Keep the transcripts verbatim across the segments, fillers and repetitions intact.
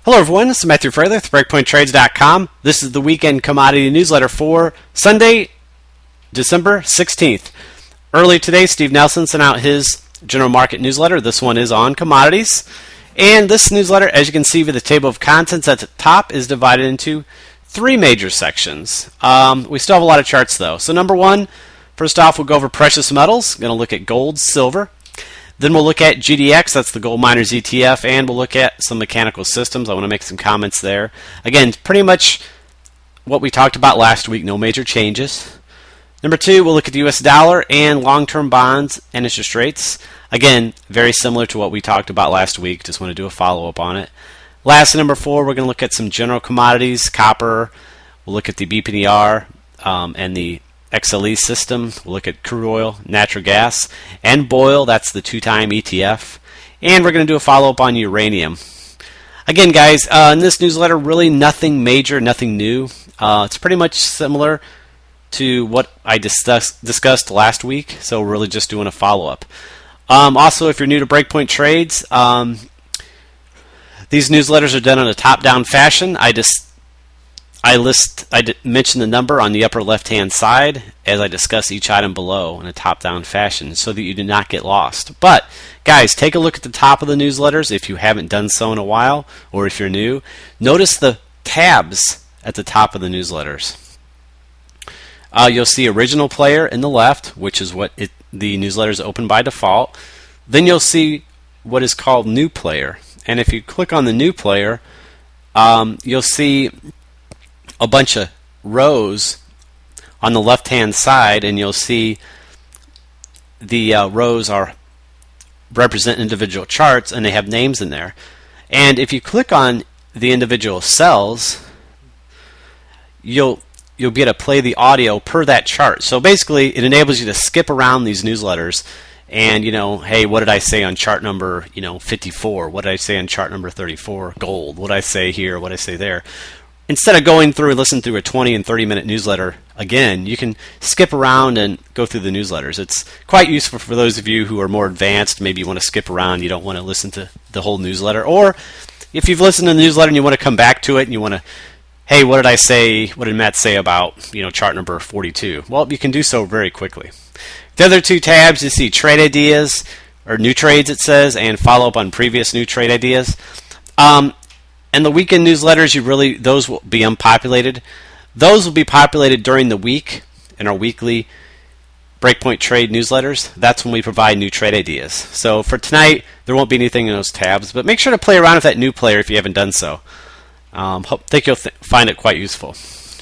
Hello everyone, this is Matthew Fraley with breakpoint trades dot com. This is the weekend commodity newsletter for Sunday, December sixteenth. Early today, Steve Nelson sent out his general market newsletter. This one is on commodities. And this newsletter, as you can see with the table of contents at the top, is divided into three major sections. Um, we still have a lot of charts though. So number one, first off, we'll go over precious metals. Going to look at gold, silver. Then we'll look at G D X, that's the Gold Miners E T F, and we'll look at some mechanical systems. I want to make some comments there. Again, pretty much what we talked about last week, no major changes. Number two, we'll look at the U S dollar and long-term bonds and interest rates. Again, very similar to what we talked about last week. Just want to do a follow-up on it. Last, number four, we're going to look at some general commodities, copper. We'll look at the B P D R um, and the X L E system. We'll look at crude oil, natural gas, and B O I L. That's the two-time E T F. And we're going to do a follow-up on uranium. Again, guys, uh, in this newsletter, really nothing major, nothing new. Uh, it's pretty much similar to what I discuss, discussed last week, so we're really just doing a follow-up. Um, also, if you're new to Breakpoint Trades, um, these newsletters are done in a top-down fashion. I just I list, I d- mention the number on the upper left-hand side as I discuss each item below in a top-down fashion so that you do not get lost. But, guys, take a look at the top of the newsletters if you haven't done so in a while, or if you're new. Notice the tabs at the top of the newsletters. Uh, you'll see Original Player in the left, which is what it, the newsletter is open by default. Then you'll see what is called New Player. And if you click on the New Player, um, you'll see a bunch of rows on the left-hand side, and you'll see the uh, rows are represent individual charts, and they have names in there. And if you click on the individual cells, you'll you'll be able to play the audio per that chart. So basically, it enables you to skip around these newsletters. And, you know, hey, what did I say on chart number, you know, fifty-four? What did I say on chart number thirty-four? Gold. What did I say here? What did I say there? Instead of going through and listening through a twenty and thirty minute newsletter again, you can skip around and go through the newsletters. It's quite useful for those of you who are more advanced. Maybe you want to skip around, you don't want to listen to the whole newsletter. Or if you've listened to the newsletter and you want to come back to it and you want to, hey, what did I say, what did Matt say about, you know, chart number forty-two? Well, you can do so very quickly. The other two tabs, you see trade ideas, or new trades it says, and follow up on previous new trade ideas. Um, And the weekend newsletters, you really those will be unpopulated. Those will be populated during the week in our weekly Breakpoint Trade newsletters. That's when we provide new trade ideas. So for tonight, there won't be anything in those tabs, but make sure to play around with that New Player if you haven't done so. Um, hope, think you'll th- find it quite useful.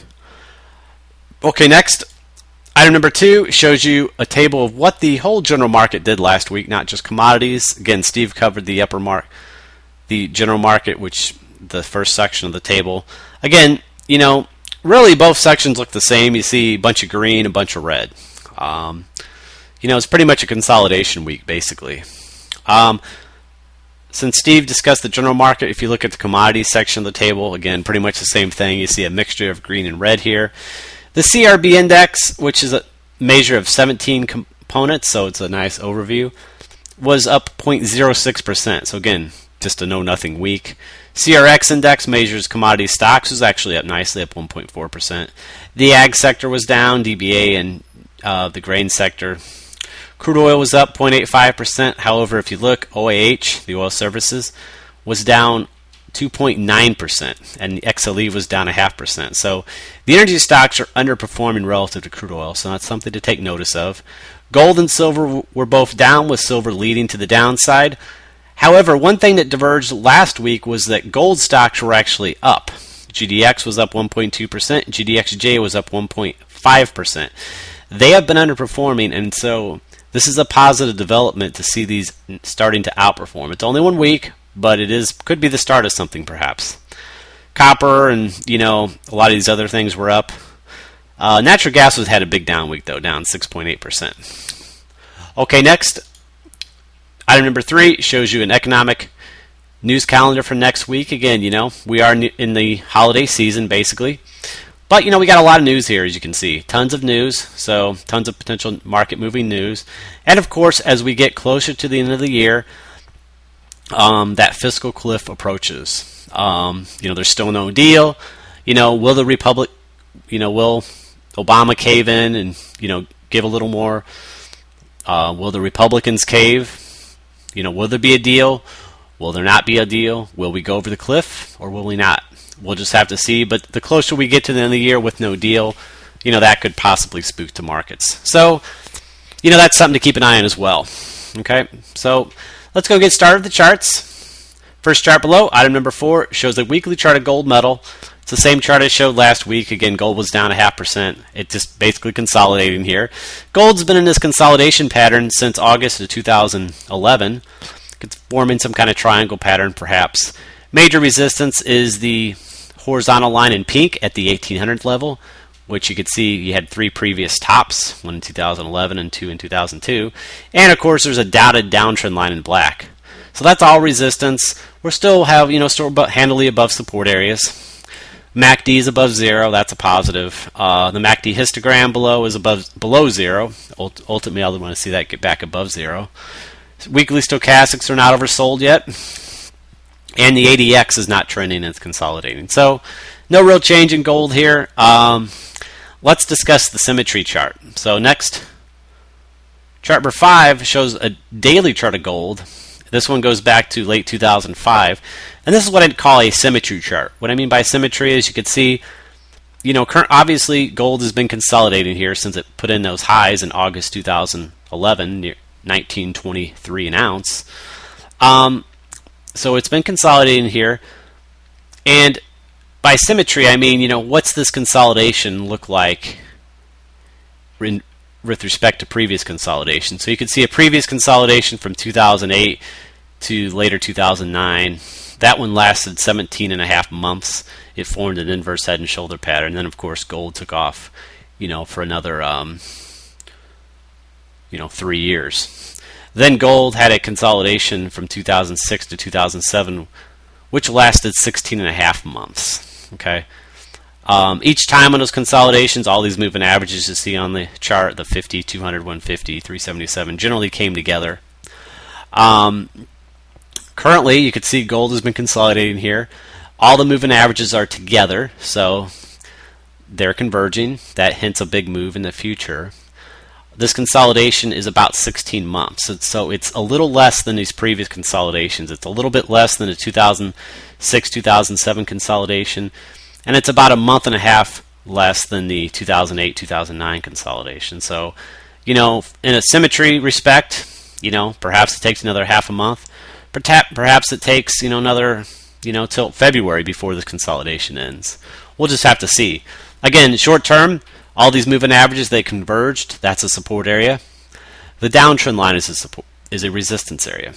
Okay, next, item number two shows you a table of what the whole general market did last week, not just commodities. Again, Steve covered the upper mark, the general market, which the first section of the table. Again, you know, really both sections look the same. You see a bunch of green, a bunch of red. Um, you know, it's pretty much a consolidation week, basically. Um, since Steve discussed the general market, if you look at the commodity section of the table, again, pretty much the same thing. You see a mixture of green and red here. The C R B index, which is a measure of seventeen components, so it's a nice overview, was up zero point zero six percent. So again, just a know-nothing week. C R X index measures commodity stocks, was actually up nicely, up one point four percent. The ag sector was down, D B A and uh, the grain sector. Crude oil was up zero point eight five percent. However, if you look, O A H, the oil services, was down two point nine percent, and the X L E was down a half percent. So the energy stocks are underperforming relative to crude oil, so that's something to take notice of. Gold and silver were both down, with silver leading to the downside. However, one thing that diverged last week was that gold stocks were actually up. G D X was up one point two percent, G D X J was up one point five percent. They have been underperforming, and so this is a positive development to see these starting to outperform. It's only one week, but it is could be the start of something perhaps. Copper and, you know, a lot of these other things were up. Uh, natural gas has had a big down week, though, down six point eight percent. Okay, next. Item number three shows you an economic news calendar for next week. Again, you know, we are in the holiday season, basically. But, you know, we got a lot of news here, as you can see. Tons of news, so tons of potential market-moving news. And, of course, as we get closer to the end of the year, um, that fiscal cliff approaches. Um, you know, there's still no deal. You know, will the Republic, you know, will Obama cave in and, you know, give a little more? Uh, will the Republicans cave? You know, will there be a deal? Will there not be a deal? Will we go over the cliff or will we not? We'll just have to see. But the closer we get to the end of the year with no deal, you know, that could possibly spook the markets. So, you know, that's something to keep an eye on as well. Okay, so let's go get started with the charts. First chart below, item number four, shows a weekly chart of gold metal. It's the same chart I showed last week. Again, gold was down a half percent. It's just basically consolidating here. Gold's been in this consolidation pattern since August of two thousand eleven. It's forming some kind of triangle pattern, perhaps. Major resistance is the horizontal line in pink at the eighteen hundred level, which you could see you had three previous tops, one in two thousand eleven and two in two thousand two. And of course, there's a dotted downtrend line in black. So that's all resistance. We're still have, you know, still about handily above support areas. M A C D is above zero. That's a positive. Uh, the M A C D histogram below is above below zero. Ult- ultimately, I want to see that get back above zero. Weekly stochastics are not oversold yet. And the A D X is not trending, it's consolidating. So, no real change in gold here. Um, let's discuss the symmetry chart. So, next, chart number five shows a daily chart of gold. This one goes back to late two thousand five. And this is what I'd call a symmetry chart. What I mean by symmetry is you can see, you know, current, obviously gold has been consolidating here since it put in those highs in August two thousand eleven, near nineteen twenty-three an ounce. Um, so it's been consolidating here. And by symmetry, I mean, you know, what's this consolidation look like in, with respect to previous consolidation? So you can see a previous consolidation from two thousand eight to later two thousand nine. That one lasted seventeen and a half months. It formed an inverse head and shoulder pattern. And then, of course, gold took off, you know, for another, um, you know, three years. Then gold had a consolidation from two thousand six to two thousand seven, which lasted sixteen and a half months. Okay. Um, each time on those consolidations, all these moving averages you see on the chart, the fifty, two hundred, one fifty, three seventy-seven, generally came together. Um, currently, you can see gold has been consolidating here. All the moving averages are together, so they're converging. That hints a big move in the future. This consolidation is about sixteen months, so it's a little less than these previous consolidations. It's a little bit less than the two thousand six, two thousand seven consolidation, and it's about a month and a half less than the two thousand eight, two thousand nine consolidation. So, you know, in a symmetry respect, you know, perhaps it takes another half a month. Perhaps it takes, you know, another, you know, till February before the consolidation ends. We'll just have to see. Again, short term, all these moving averages, they converged. That's a support area. The downtrend line is a support, is a resistance area.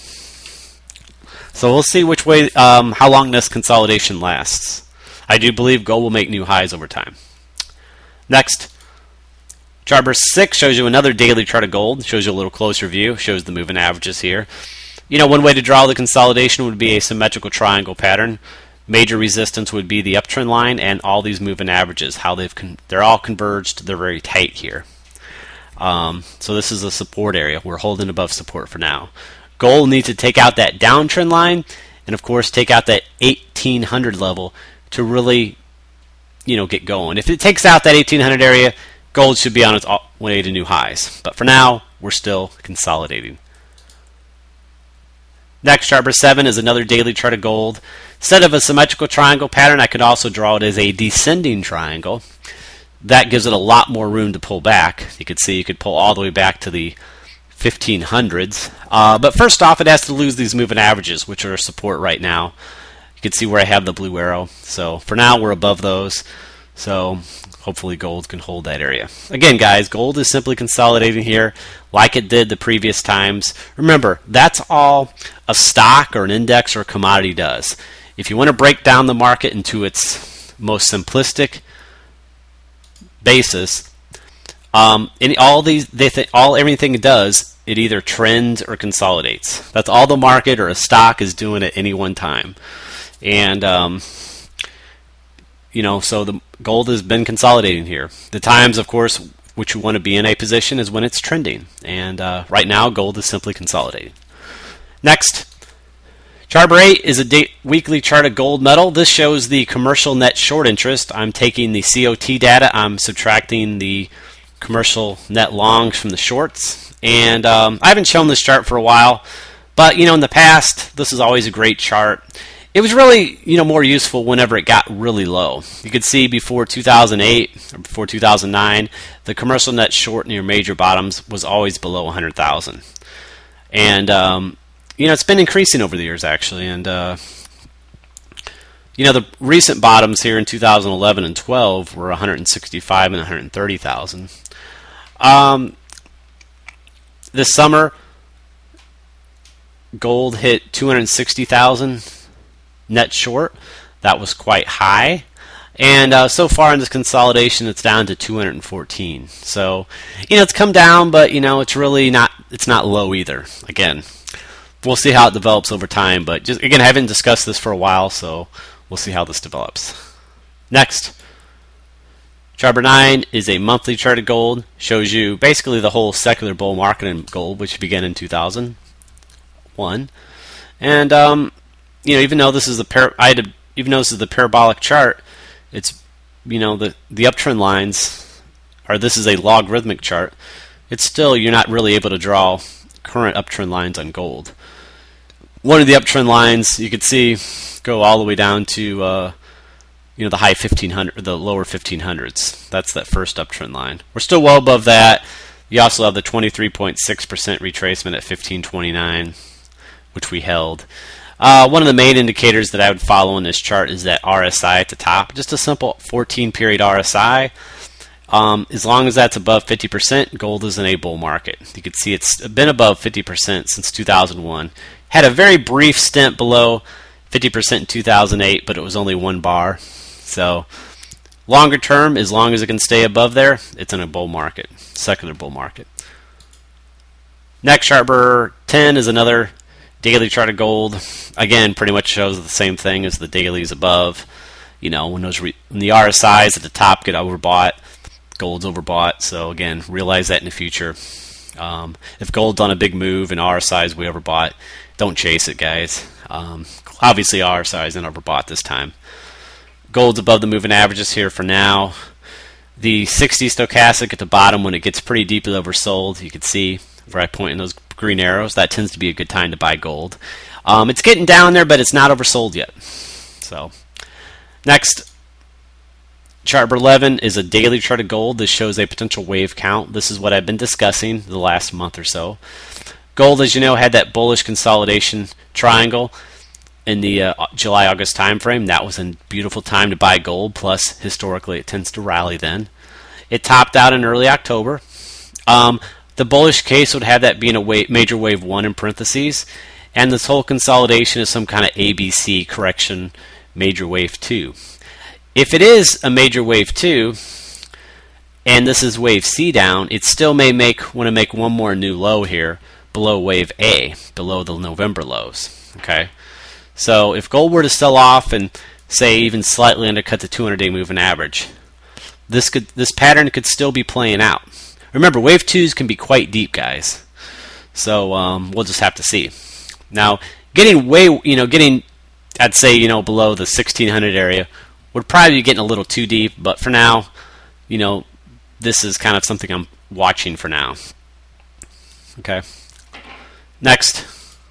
So we'll see which way, um, how long this consolidation lasts. I do believe gold will make new highs over time. Next, chart number six shows you another daily chart of gold. Shows you a little closer view. Shows the moving averages here. You know, one way to draw the consolidation would be a symmetrical triangle pattern. Major resistance would be the uptrend line and all these moving averages. How they've con- they're all converged. They're very tight here. Um, so this is a support area. We're holding above support for now. Gold needs to take out that downtrend line, and of course take out that eighteen hundred level to really, you know, get going. If it takes out that eighteen hundred area, gold should be on its way to new highs. But for now, we're still consolidating. Next, chart number seven is another daily chart of gold. Instead of a symmetrical triangle pattern, I could also draw it as a descending triangle. That gives it a lot more room to pull back. You could see you could pull all the way back to the fifteen hundreds. Uh, but first off, it has to lose these moving averages, which are support right now. You can see where I have the blue arrow. So for now, we're above those. So hopefully gold can hold that area. Again, guys, gold is simply consolidating here like it did the previous times. Remember, that's all a stock or an index or a commodity does. If you want to break down the market into its most simplistic basis, um, any, all these, they th- all everything it does, it either trends or consolidates. That's all the market or a stock is doing at any one time. And um, you know, so the gold has been consolidating here. The times, of course, which you want to be in a position is when it's trending. And uh, right now, gold is simply consolidating. Next, chart Chart eight is a day- weekly chart of gold metal. This shows the commercial net short interest. I'm taking the C O T data. I'm subtracting the commercial net longs from the shorts. And um, I haven't shown this chart for a while, but you know, in the past, this is always a great chart. It was really, you know, more useful whenever it got really low. You could see before two thousand eight or before two thousand nine, the commercial net short near major bottoms was always below one hundred thousand. And, um, you know, it's been increasing over the years, actually. And, uh, you know, the recent bottoms here in two thousand eleven and twelve were one hundred sixty-five and one hundred thirty thousand. Um, this summer, gold hit two hundred sixty thousand. Net short. That was quite high, and uh, so far in this consolidation it's down to two hundred fourteen. So you know, it's come down, but you know, it's really not it's not low either. Again, we'll see how it develops over time, but just again, I haven't discussed this for a while, so we'll see how this develops. Next, chart nine is a monthly chart of gold. Shows you basically the whole secular bull market in gold, which began in two thousand one. And um you know, even though this is the par- I had to, even though this is the parabolic chart, it's, you know, the the uptrend lines, or this is a logarithmic chart. It's still, you're not really able to draw current uptrend lines on gold. One of the uptrend lines you could see go all the way down to uh, you know, the high fifteen hundred, the lower fifteen hundreds. That's that first uptrend line. We're still well above that. You also have the twenty-three point six percent retracement at fifteen twenty-nine, which we held. Uh, one of the main indicators that I would follow in this chart is that R S I at the top. Just a simple fourteen period R S I. Um, as long as that's above fifty percent, gold is in a bull market. You can see it's been above fifty percent since two thousand one. Had a very brief stint below fifty percent in two thousand eight, but it was only one bar. So longer term, as long as it can stay above there, it's in a bull market, secular bull market. Next, chart ten is another daily chart of gold. Again, pretty much shows the same thing as the dailies above. You know, when those re- when the R S Is at the top get overbought, gold's overbought. So again, realize that in the future. Um, if gold's on a big move and R S I is way overbought, don't chase it, guys. Um, obviously, R S I isn't overbought this time. Gold's above the moving averages here for now. The sixty stochastic at the bottom, when it gets pretty deeply oversold, you can see where I point in those green arrows. That tends to be a good time to buy gold. Um, it's getting down there, but it's not oversold yet. So, next, chart eleven is a daily chart of gold. This shows a potential wave count. This is what I've been discussing the last month or so. Gold, as you know, had that bullish consolidation triangle in the uh, July-August time frame. That was a beautiful time to buy gold, plus historically it tends to rally then. It topped out in early October. Um, the bullish case would have that being a wave, major wave one in parentheses, and this whole consolidation is some kind of A B C correction, major wave two. If it is a major wave two, and this is wave C down, it still may make want to make one more new low here below wave A, below the November lows. Okay, so if gold were to sell off and say even slightly undercut the two hundred day moving average, this could this pattern could still be playing out. Remember, wave twos can be quite deep, guys. So um, we'll just have to see. Now, getting way, you know, getting, I'd say, you know, below the sixteen hundred area would probably be getting a little too deep. But for now, you know, this is kind of something I'm watching for now. Okay. Next,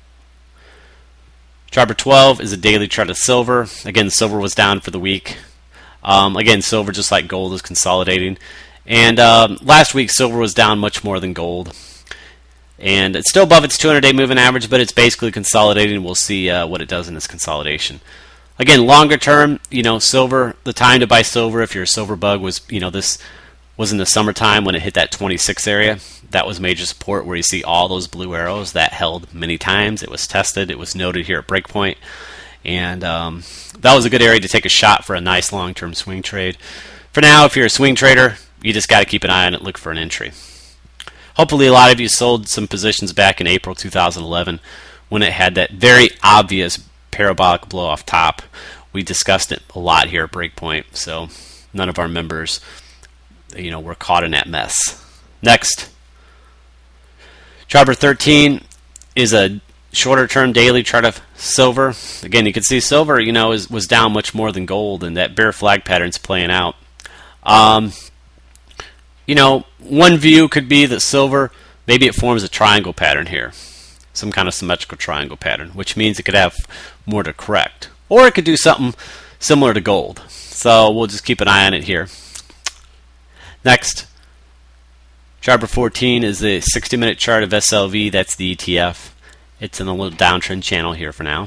chart twelve is a daily chart of silver. Again, silver was down for the week. Um, again, silver, just like gold, is consolidating. And um, last week, silver was down much more than gold. And it's still above its two hundred day moving average, but it's basically consolidating. We'll see uh, what it does in this consolidation. Again, longer term, you know, silver, the time to buy silver if you're a silver bug was, you know, this was in the summertime when it hit that twenty-six area. That was major support where you see all those blue arrows. That held many times. It was tested. It was noted here at breakpoint. And um, that was a good area to take a shot for a nice long-term swing trade. For now, if you're a swing trader, you just got to keep an eye on it, look for an entry. Hopefully a lot of you sold some positions back in April two thousand eleven when it had that very obvious parabolic blow off top. We discussed it a lot here at Breakpoint, so none of our members, you know, were caught in that mess. Next, chart thirteen is a shorter term daily chart of silver. Again, you can see silver, you know, is, was down much more than gold, and that bear flag pattern's playing out. Um, you know, one view could be that silver, maybe it forms a triangle pattern here, some kind of symmetrical triangle pattern, which means it could have more to correct. Or it could do something similar to gold. So we'll just keep an eye on it here. Next, chart number fourteen is the sixty minute chart of S L V. That's the E T F. It's in a little downtrend channel here for now.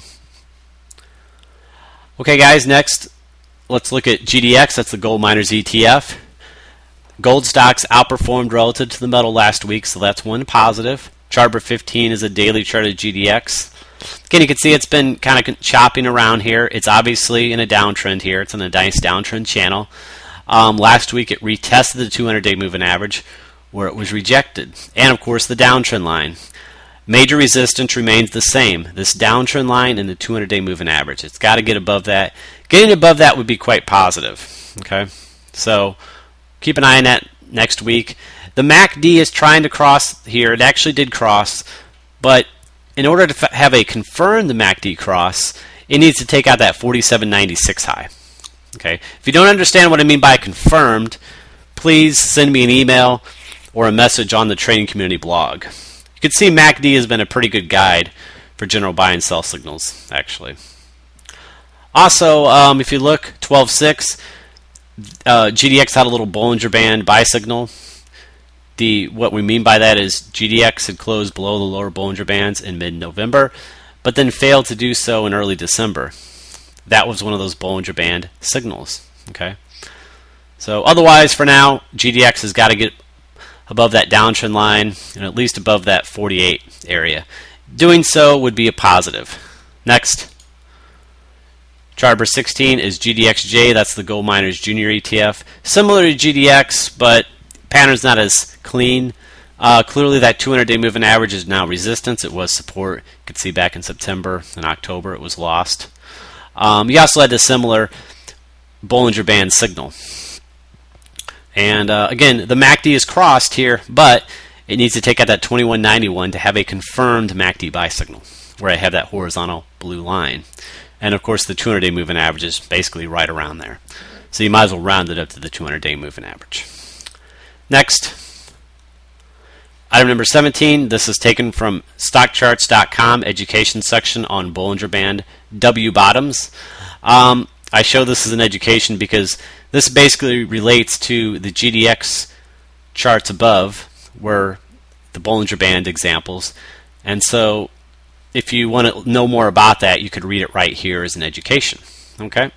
Okay, guys, next, let's look at G D X. That's the Gold Miners E T F. Gold stocks outperformed relative to the metal last week, so that's one positive. Chart number fifteen is a daily chart of G D X. Again, you can see it's been kind of chopping around here. It's obviously in a downtrend here. It's in a nice downtrend channel. Um, last week, it retested the two hundred day moving average, where it was rejected. And, of course, the downtrend line. Major resistance remains the same. This downtrend line and the two hundred day moving average. It's got to get above that. Getting above that would be quite positive. Okay, so keep an eye on that next week. The M A C D is trying to cross here. It actually did cross, but in order to f- have a confirmed M A C D cross, it needs to take out that forty-seven ninety-six high. Okay, if you don't understand what I mean by confirmed, please send me an email or a message on the Trading Community blog. You can see M A C D has been a pretty good guide for general buy and sell signals, actually. Also, um, if you look, twelve six, uh, G D X had a little Bollinger Band buy signal. The what we mean by that is G D X had closed below the lower Bollinger Bands in mid-November, but then failed to do so in early December. That was one of those Bollinger Band signals. Okay, so otherwise, for now, G D X has got to get above that downtrend line and at least above that forty-eight area. Doing so would be a positive. Next, chart number sixteen is G D X J. That's the Gold Miners Junior E T F. Similar to G D X, but pattern's not as clean. Uh, clearly, that two hundred day moving average is now resistance. It was support. You could see back in September and October it was lost. Um, you also had a similar Bollinger Band signal. And uh, again, the M A C D is crossed here, but it needs to take out that twenty-one ninety-one to have a confirmed M A C D buy signal, where I have that horizontal blue line. And of course, the two hundred day moving average is basically right around there. So you might as well round it up to the two hundred day moving average. Next, item number seventeen. This is taken from stock charts dot com, education section on Bollinger Band W bottoms. Um, I show this as an education because this basically relates to the G D X charts above, where the Bollinger Band examples. And so if you want to know more about that, you could read it right here as an education. Okay.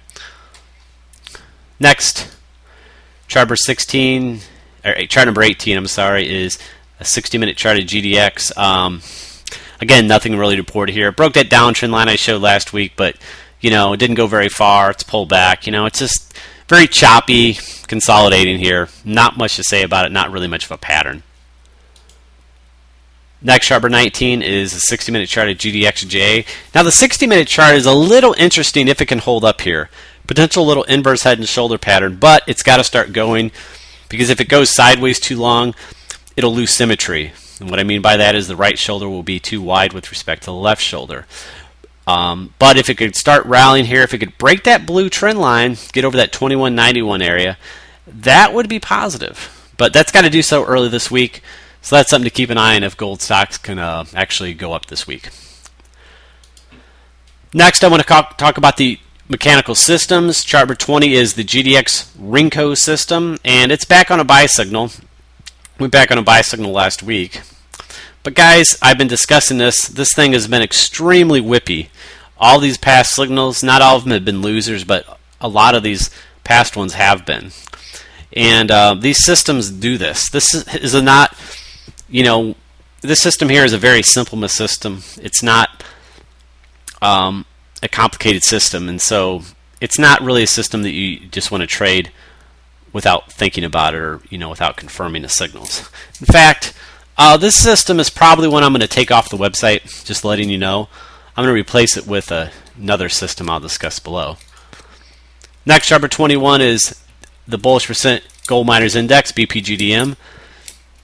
Next, chart number sixteen, or chart number eighteen, I'm sorry, is a sixty minute chart of G D X. Um, again, nothing really to report here. It broke that downtrend line I showed last week, but you know, it didn't go very far. It's pulled back. You know, it's just very choppy, consolidating here. Not much to say about it. Not really much of a pattern. Next, chart number nineteen is a sixty minute chart of G D X J. Now, the sixty minute chart is a little interesting if it can hold up here. Potential little inverse head and shoulder pattern, but it's got to start going, because if it goes sideways too long, it'll lose symmetry. And what I mean by that is the right shoulder will be too wide with respect to the left shoulder. Um, but if it could start rallying here, if it could break that blue trend line, get over that twenty-one ninety-one area, that would be positive. But that's got to do so early this week. So that's something to keep an eye on if gold stocks can uh, actually go up this week. Next, I want to talk about the mechanical systems. Chart number twenty is the G D X Rinko system, and it's back on a buy signal. We went back on a buy signal last week. But guys, I've been discussing this. This thing has been extremely whippy. All these past signals, not all of them have been losers, but a lot of these past ones have been. And uh, these systems do this. This is, is a not, you know, this system here is a very simple system. It's not um, a complicated system, and so it's not really a system that you just want to trade without thinking about it, or you know, without confirming the signals. In fact, uh, this system is probably one I'm going to take off the website. Just letting you know, I'm going to replace it with a, another system I'll discuss below. Next, chart number twenty-one is the Bullish Percent Gold Miners Index, B P G D M.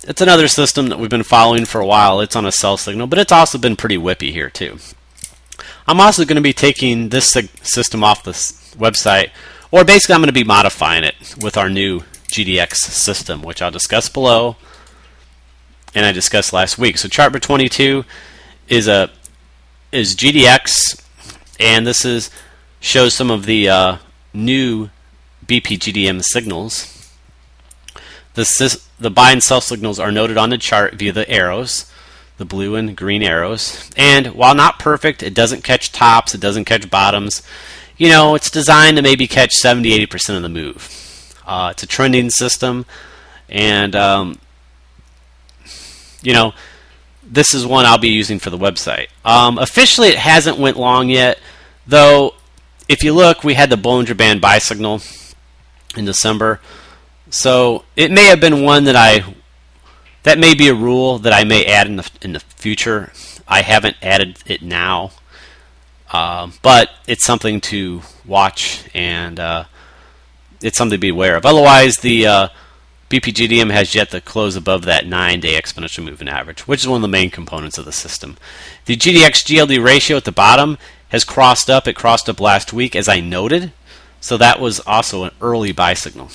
it's another system that we've been following for a while. It's on a sell signal, but it's also been pretty whippy here too. I'm also going to be taking this system off the website, or basically I'm going to be modifying it with our new G D X system, which I'll discuss below, and I discussed last week. So chart number twenty-two is a is G D X, and this is shows some of the uh, new B P G D M signals. The, the buy and sell signals are noted on the chart via the arrows, the blue and green arrows. And while not perfect, it doesn't catch tops, it doesn't catch bottoms. You know, it's designed to maybe catch seventy to eighty percent of the move. Uh, it's a trending system, and um, you know, this is one I'll be using for the website. Um, officially, it hasn't went long yet, though. If you look, we had the Bollinger Band buy signal in December. So it may have been one that I, that may be a rule that I may add in the in the future. I haven't added it now, uh, but it's something to watch, and uh, it's something to be aware of. Otherwise, the uh, B P G D M has yet to close above that nine-day exponential moving average, which is one of the main components of the system. The G D X G L D ratio at the bottom has crossed up. It crossed up last week, as I noted, so that was also an early buy signal.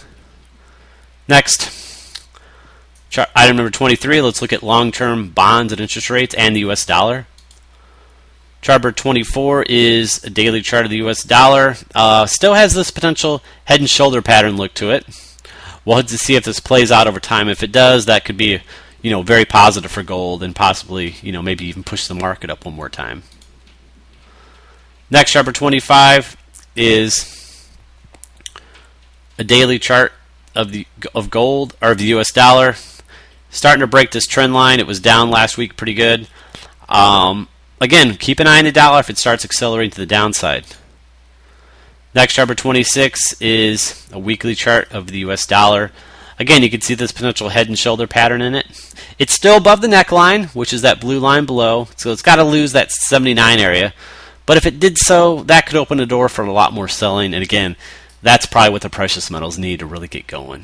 Next, chart, item number twenty-three, let's look at long-term bonds and interest rates and the U S dollar. Chart number twenty-four is a daily chart of the U S dollar. Uh, still has this potential head and shoulder pattern look to it. We'll have to see if this plays out over time. If it does, that could be, you know, very positive for gold and possibly, you know, maybe even push the market up one more time. Next, chart number twenty-five is a daily chart of the of gold, or of the U S dollar, starting to break this trend line. It was down last week pretty good. Um, again, keep an eye on the dollar if it starts accelerating to the downside. Next, chart number twenty-six is a weekly chart of the U S dollar. Again, you can see this potential head and shoulder pattern in it. It's still above the neckline, which is that blue line below, so it's got to lose that seventy-nine area. But if it did so, that could open the door for a lot more selling, and again, that's probably what the precious metals need to really get going.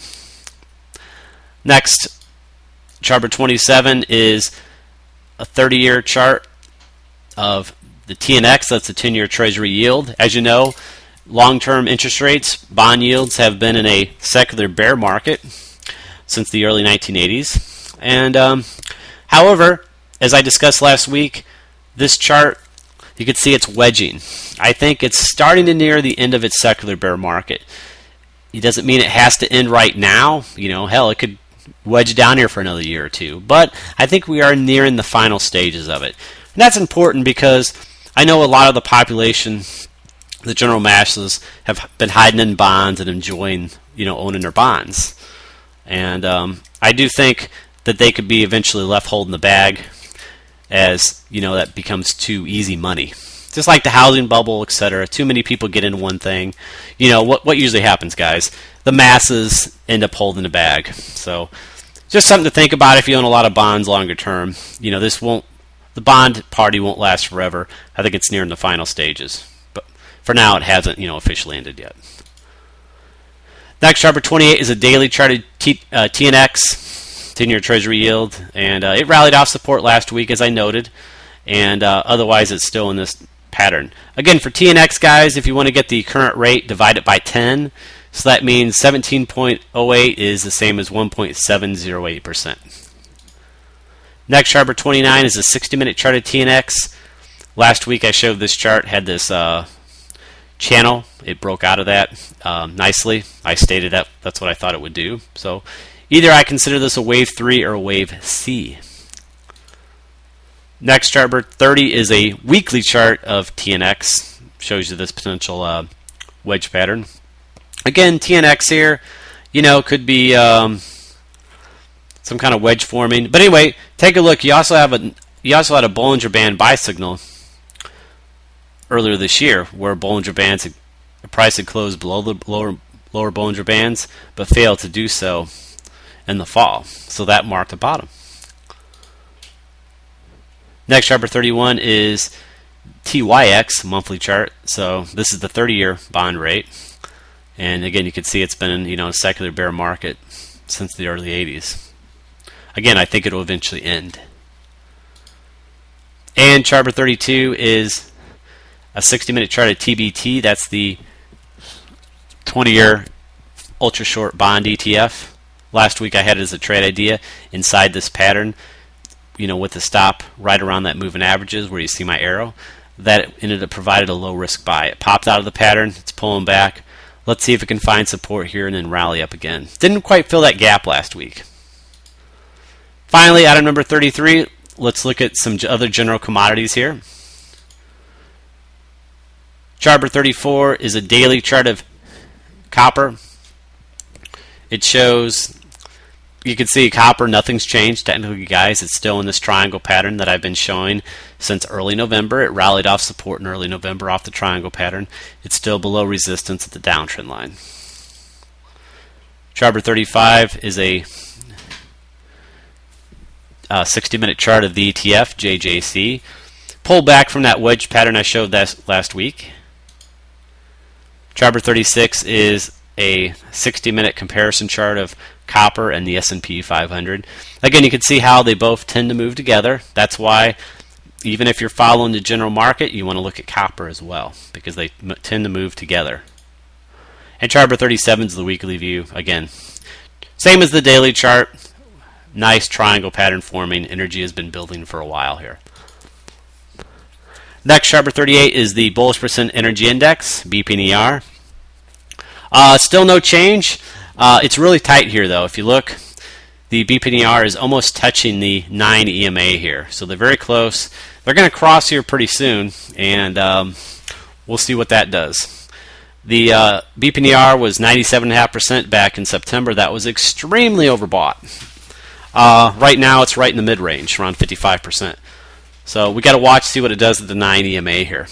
Next, chart number twenty-seven is a thirty-year chart of the T N X. That's the ten-year Treasury yield. As you know, long-term interest rates, bond yields have been in a secular bear market since the early nineteen eighties. And um, however, as I discussed last week, this chart, you can see it's wedging. I think it's starting to near the end of its secular bear market. It doesn't mean it has to end right now. You know, hell, it could wedge down here for another year or two. But I think we are nearing the final stages of it. And that's important because I know a lot of the population, the general masses, have been hiding in bonds and enjoying, you know, owning their bonds. And um, I do think that they could be eventually left holding the bag, as, you know, that becomes too easy money. Just like the housing bubble, et cetera. Too many people get into one thing. You know, what what usually happens, guys? The masses end up holding the bag. So just something to think about if you own a lot of bonds longer term. You know, this won't, the bond party won't last forever. I think it's nearing the final stages. But for now, it hasn't, you know, officially ended yet. Next, chart number twenty-eight is a daily chart of T, uh, T N X, ten-year Treasury yield. And uh, it rallied off support last week, as I noted. And uh, otherwise, it's still in this pattern. Again, for T N X, guys, if you want to get the current rate, divide it by ten. So that means seventeen point zero eight is the same as one point seven zero eight percent. Next, chart number twenty-nine is a sixty-minute chart of T N X. Last week I showed this chart, had this uh, channel. It broke out of that um, nicely. I stated that that's what I thought it would do. So either I consider this a wave three or a wave C. Next, chart number thirty is a weekly chart of T N X. Shows you this potential uh, wedge pattern. Again, T N X here, you know, could be um, some kind of wedge forming. But anyway, take a look. You also have a you also had a Bollinger Band buy signal earlier this year, where Bollinger Bands, the price had closed below the lower lower Bollinger Bands, but failed to do so in the fall. So that marked the bottom. Next, chart number thirty-one is T Y X monthly chart. So this is the thirty-year bond rate. And again, you can see it's been, you know, a secular bear market since the early eighties. again, I think it will eventually end. And chart number thirty-two is a sixty minute chart of T B T. That's the twenty year ultra short bond E T F. Last week I had it as a trade idea inside this pattern, you know, with the stop right around that moving averages where you see my arrow. That ended up provided a low risk buy. It popped out of the pattern. It's pulling back. Let's see if it can find support here and then rally up again. Didn't quite fill that gap last week. Finally, item number thirty-three, let's look at some other general commodities here. Chart number thirty-four is a daily chart of copper. It shows, you can see copper, nothing's changed technically, guys. It's still in this triangle pattern that I've been showing since early November. It rallied off support in early November off the triangle pattern. It's still below resistance at the downtrend line. Chart number thirty-five is a uh, sixty minute chart of the E T F, J J C. Pulled back from that wedge pattern I showed that last week. Chart number thirty-six is a sixty minute comparison chart of copper and the S and P five hundred. Again, you can see how they both tend to move together. That's why even if you're following the general market, you want to look at copper as well, because they m- tend to move together. And chart number thirty-seven is the weekly view. Again, same as the daily chart. Nice triangle pattern forming. Energy has been building for a while here. Next, chart number thirty-eight is the Bullish Percent Energy Index, B P N E R. Uh, still no change. Uh, it's really tight here, though. If you look, the B P N E R is almost touching the nine E M A here. So they're very close. They're going to cross here pretty soon, and um, we'll see what that does. The uh, B P N E R was ninety-seven point five percent back in September. That was extremely overbought. Uh, right now, it's right in the mid-range, around fifty-five percent. So we got to watch, see what it does at the nine E M A here.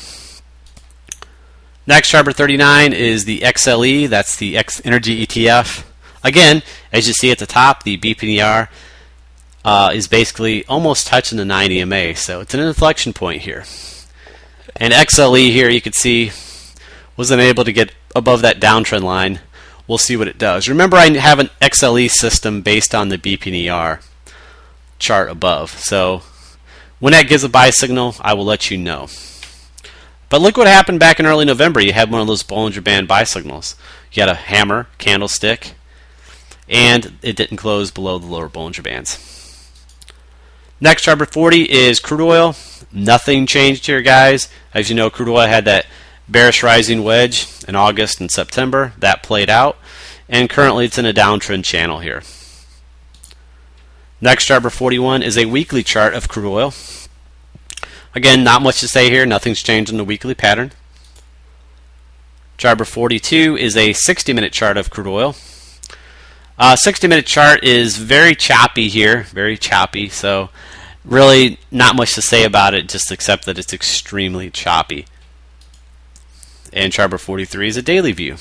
Next, chart number thirty-nine is the X L E. That's the X Energy E T F. Again, as you see at the top, the B P N E R uh, is basically almost touching the nine E M A. So it's an inflection point here. And X L E here, you can see, wasn't able to get above that downtrend line. We'll see what it does. Remember, I have an X L E system based on the B P N E R chart above. So when that gives a buy signal, I will let you know. But look what happened back in early November. You had one of those Bollinger Band buy signals. You had a hammer, candlestick, and it didn't close below the lower Bollinger Bands. Next, chart number forty is crude oil. Nothing changed here, guys. As you know, crude oil had that bearish rising wedge in August and September. That played out, and currently it's in a downtrend channel here. Next, chart number forty-one is a weekly chart of crude oil. Again, not much to say here. Nothing's changed in the weekly pattern. Chart number forty-two is a sixty minute chart of crude oil. Uh, sixty minute chart is very choppy here, very choppy. So really not much to say about it, just except that it's extremely choppy. And chart number forty-three is a daily view.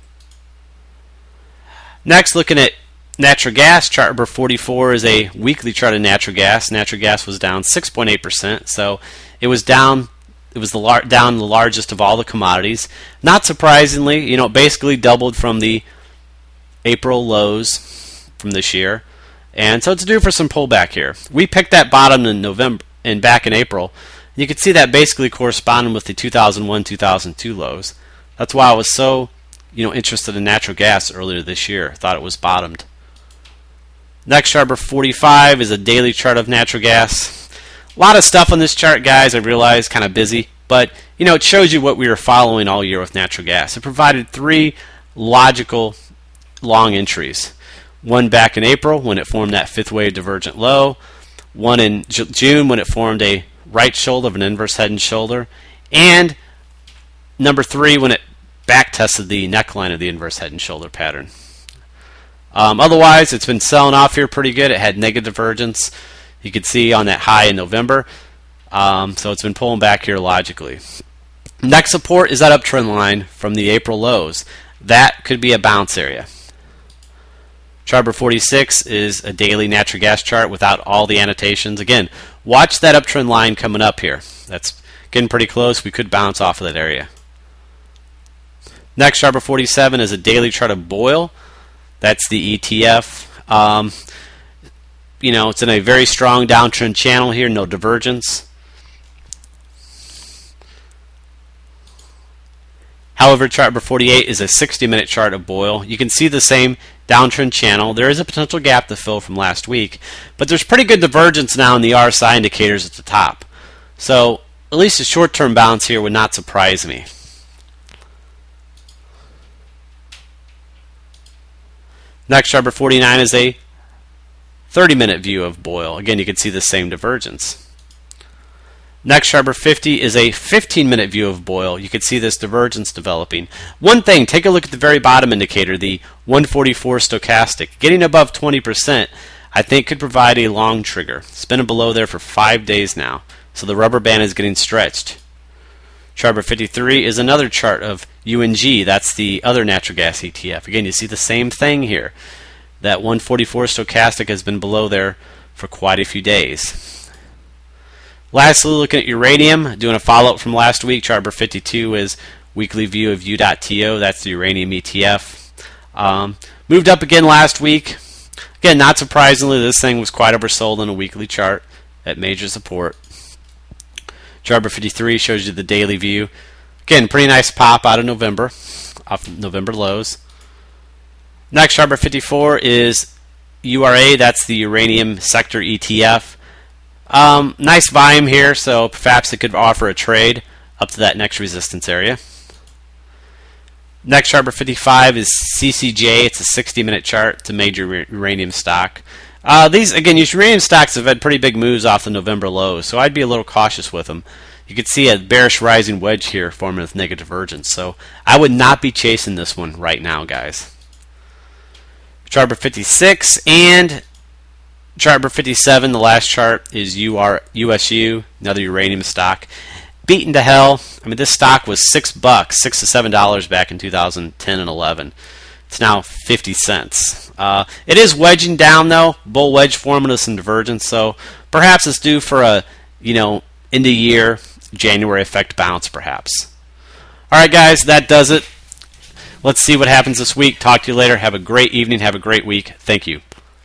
Next, looking at natural gas, chart number forty-four is a weekly chart of natural gas. Natural gas was down six point eight percent, so it was down. It was the lar- down the largest of all the commodities. Not surprisingly, you know, it basically doubled from the April lows from this year, and so it's due for some pullback here. We picked that bottom in November and back in April. You can see that basically corresponding with the two thousand one two thousand two lows. That's why I was so, you know, interested in natural gas earlier this year. Thought it was bottomed. Next, chart number forty-five is a daily chart of natural gas. A lot of stuff on this chart, guys, I realize, kind of busy. But, you know, it shows you what we were following all year with natural gas. It provided three logical long entries. One back in April when it formed that fifth wave divergent low. One in J- June when it formed a right shoulder of an inverse head and shoulder. And number three when it back tested the neckline of the inverse head and shoulder pattern. Um, otherwise, it's been selling off here pretty good. It had negative divergence. You can see on that high in November. Um, so it's been pulling back here logically. Next support is that uptrend line from the April lows. That could be a bounce area. Chart number forty-six is a daily natural gas chart without all the annotations. Again, watch that uptrend line coming up here. That's getting pretty close. We could bounce off of that area. Next, chart number forty-seven is a daily chart of B O I L. That's the E T F. Um, you know, it's in a very strong downtrend channel here, no divergence. However, chart number forty-eight is a sixty minute chart of Boyle. You can see the same downtrend channel. There is a potential gap to fill from last week, but there's pretty good divergence now in the R S I indicators at the top. So at least a short-term bounce here would not surprise me. Next, chart number forty-nine is a thirty minute view of Boyle. Again, you can see the same divergence. Next, chart number fifty is a fifteen minute view of Boyle. You can see this divergence developing. One thing, take a look at the very bottom indicator, the one forty-four stochastic. Getting above twenty percent, I think, could provide a long trigger. It's been below there for five days now, so the rubber band is getting stretched. Chart number fifty-three is another chart of U N G. That's the other natural gas E T F. Again, you see the same thing here. That one forty-four stochastic has been below there for quite a few days. Lastly, looking at uranium, doing a follow-up from last week, chart number fifty-two is weekly view of U .T O. That's the uranium E T F. Um, moved up again last week. Again, not surprisingly, this thing was quite oversold on a weekly chart at major support. Chart number fifty-three shows you the daily view. Again, pretty nice pop out of November, off November lows. Next, chart number fifty-four is U R A. That's the uranium sector E T F. Um, nice volume here, so perhaps it could offer a trade up to that next resistance area. Next, chart number fifty-five is C C J. It's a sixty minute chart. It's a major uranium stock. Uh, these, again, these uranium stocks have had pretty big moves off the November lows, so I'd be a little cautious with them. You can see a bearish rising wedge here forming with negative divergence, so I would not be chasing this one right now, guys. Chart number fifty-six and chart number fifty-seven, the last chart, is U R U S U, another uranium stock. Beaten to hell. I mean, this stock was six bucks, six to seven dollars back in two thousand ten and eleven. It's now fifty cents. Uh, it is wedging down though, bull wedge forming with some divergence. So perhaps it's due for a, you know, end of year January effect bounce, perhaps. All right, guys, that does it. Let's see what happens this week. Talk to you later. Have a great evening. Have a great week. Thank you.